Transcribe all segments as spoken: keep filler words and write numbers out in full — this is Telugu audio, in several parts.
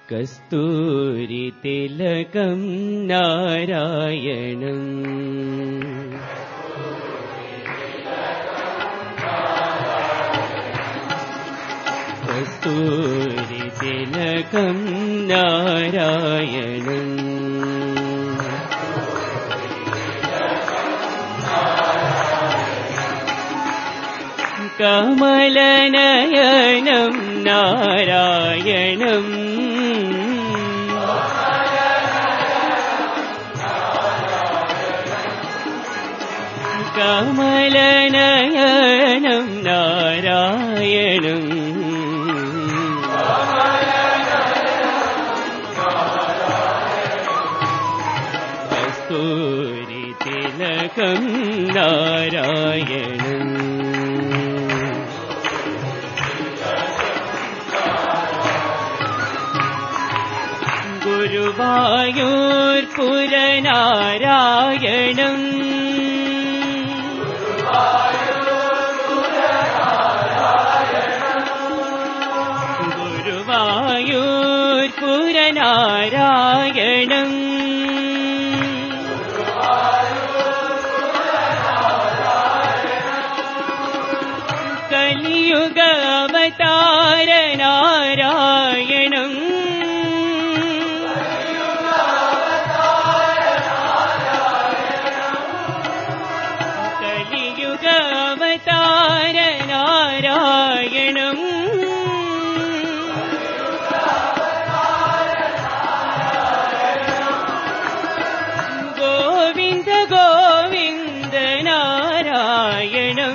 కస్తూరి తిలకం నారాయణం కస్తూరి తిలకం నారాయణం కమలనయనం నారాయణం కమలనయనం నారాయణం కస్తూరి తిలకం నారాయణం గురువాయూర్పురనారాయణం గురువాయూర్పురనారాయణం కలియుగ అవతార నారాయణం కలియుగ అవతార నారాయణం గోవింద గోవింద నారాయణం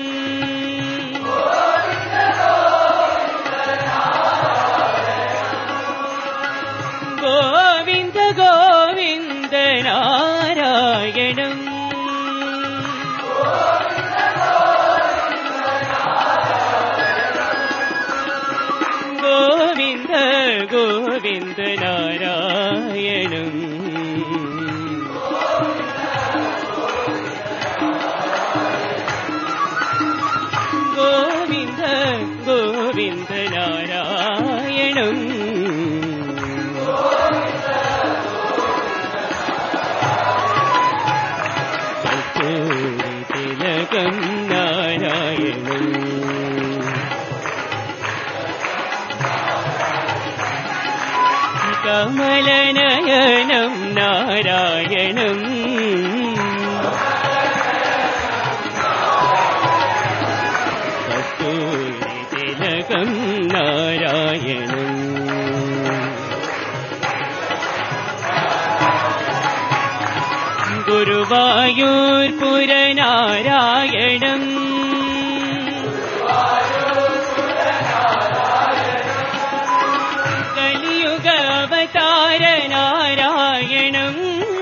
గోవింద గోవింద నారాయణం గోవింద గోవింద నారాయణం గోవింద గోవింద నారాయణం కస్తూరి తిలకం నారాయణం కమలనయనం నారాయణం కస్తూరి తిలకం నారాయణం గురువాయూర్పురనారాయణం కలియుగ అవతార నారాయణం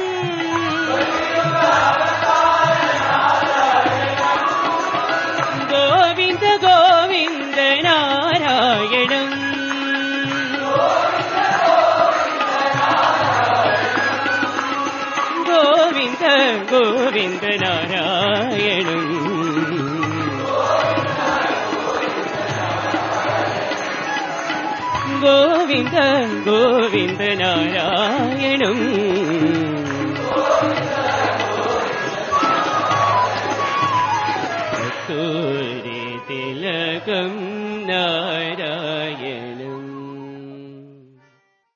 గోవింద గోవింద నారాయణం గోవింద గోవింద నారాయణం గోవింద గోవింద నారాయణం కస్తూరి తిలకం నారాయణం